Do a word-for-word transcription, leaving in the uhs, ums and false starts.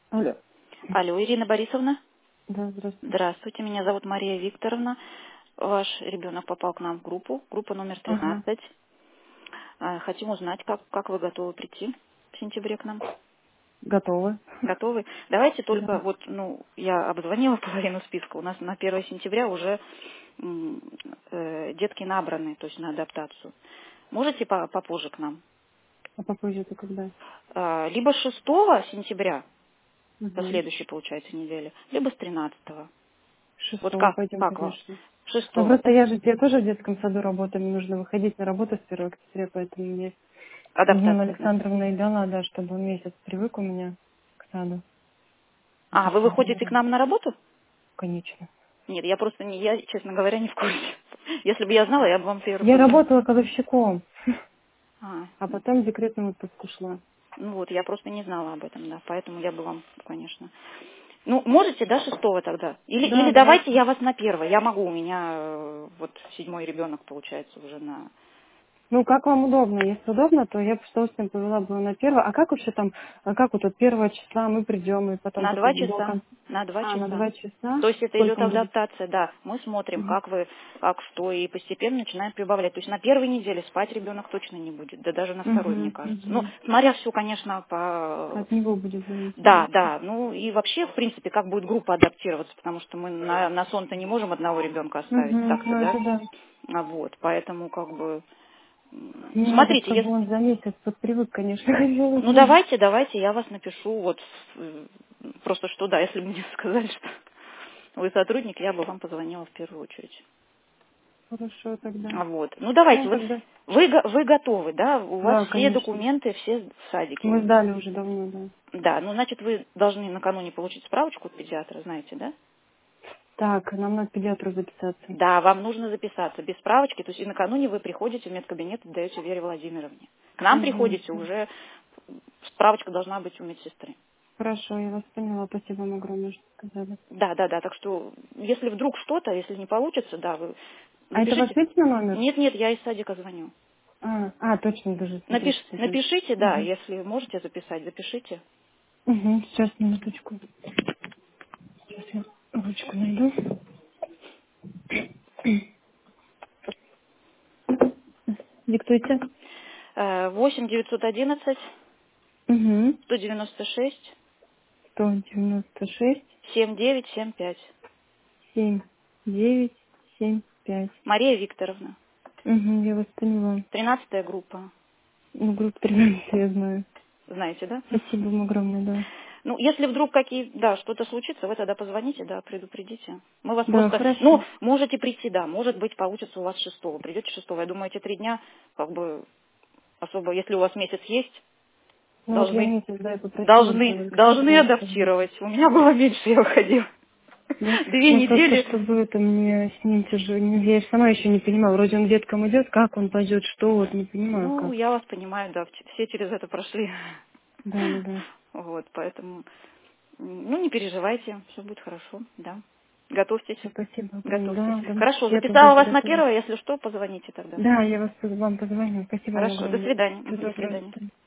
Алло. Алло, Ирина Борисовна. Да, здравствуйте. Здравствуйте, меня зовут Мария Викторовна. Ваш ребенок попал к нам в группу, группа номер Ага. тринадцать. А, Хотим узнать, как, как вы готовы прийти в сентябре к нам. Готовы. Готовы? Давайте только, Да. вот, ну, я обзвонила половину списка. У нас на первое сентября уже м, э, детки набраны, то есть на адаптацию. Можете по- попозже к нам? А попозже это когда? А, либо с шестого сентября, до Угу. следующей, получается, недели, либо с тринадцатого. Вот Шестого как, пойдем, как вам? конечно. Ну Шестого. просто я же я тоже в детском саду работаю, мне нужно выходить на работу с первого октября, поэтому мне Людмила Адаптация, да? Александровна и дала, да, чтобы он месяц привык у меня к саду. Это А, вы все выходите к здорово. нам на работу? Конечно. Нет, я просто не, я, честно говоря, не в курсе. Если бы я знала, я бы вам первый Я позвонила. работала кладовщиком, А, а потом в декретный отпуск ушла. ну вот, я просто не знала об этом, да, поэтому я бы вам, конечно. Ну, можете, да, шестого тогда? Или, Да, или давайте давайте. я вас на первое. Я могу, у меня э, вот седьмой ребенок, получается, уже на... Ну, как вам удобно. Если удобно, то я бы с удовольствием повела бы на первое. А как вообще там, а как вот от первого числа мы придем, и потом На только два до часа. конца? На два А, на часа. два часа? То есть это идет Сколько он будет? адаптация, да. Мы смотрим, Мгм. как вы, как что, и постепенно начинаем прибавлять. То есть на первой неделе спать ребенок точно не будет, да даже на второй, мне Мгм, кажется. Ну, мгм. смотря все, конечно, по... От него будет зависеть, Да, да. да. Ну и вообще, в принципе, как будет группа адаптироваться, потому что мы на, на сон-то не можем одного ребенка оставить Угу, так-то, ну да. это да. А вот, поэтому как бы... м, Мне надо, Смотрите, чтобы если... он за месяц подпривык, конечно, хотелось Ну бы. давайте, давайте, я вас напишу, вот, э, просто что, да, если бы мне сказали, что вы сотрудник, я бы вам позвонила в первую очередь. Хорошо тогда. А вот. Ну давайте, Ну вот тогда. вы, го- вы готовы, да? У вас Да, все конечно. документы, все в Мы садике. сдали уже давно, да. Да, ну значит вы должны накануне получить справочку от педиатра, знаете, да? Так, нам надо к педиатру записаться. Да, вам нужно записаться без справочки, то есть и накануне вы приходите в медкабинет и даете Вере Владимировне. К нам Угу. приходите уже, справочка должна быть у медсестры. Хорошо, я вас поняла. Спасибо вам огромное, что сказали. Да, да, да, так что если вдруг что-то, если не получится, да, вы А это ваш запишите. личный номер? Нет, нет, я из садика звоню. А, а, точно, даже смотрю, Напиш, кстати. напишите, да, Угу. если можете записать, запишите. Угу, сейчас минуточку. Сейчас я ручку найду. Диктуйте. Э, восемь девятьсот одиннадцать Угу. сто девяносто шесть сто девяносто шесть, семь девять семь пять. семь, девять, семь, пять. Мария Викторовна, Угу, я вас поняла. тринадцатая группа. Ну, группа тринадцать я знаю. Знаете, да? Спасибо вам огромное, да. Ну, если вдруг какие, да, что-то случится, вы тогда позвоните, да, предупредите. Мы вас Да, просто, ну, хорошо. можете прийти, да, может быть, получится у вас шестого. Придете шестого. Я думаю, эти три дня, как бы, особо, если у вас месяц есть, Ну вот я должны, месяц, да, я попросила должны, Людмилу должны Александровну, чтобы... адаптировать. У меня было меньше, я выходила. Да? Две Ну просто, недели. чтобы это мне с ним тяжело. Я же сама еще не понимаю. Вроде он в деткам идет, как он пойдет, что, вот не понимаю Ну, как. я вас понимаю, да, вч- все через это прошли. Да, да, да. Вот, поэтому, м, ну, не переживайте, все будет хорошо, да. Готовьтесь, Всё, спасибо огромное. готовьтесь. Да, да. Хорошо, Я тоже записала буду вас на готова. первое, если что, позвоните тогда. Да, я вас вам позвоню. Спасибо вам Хорошо, до огромное. свидания. Всего Мгм, до доброго. До свидания. свидания.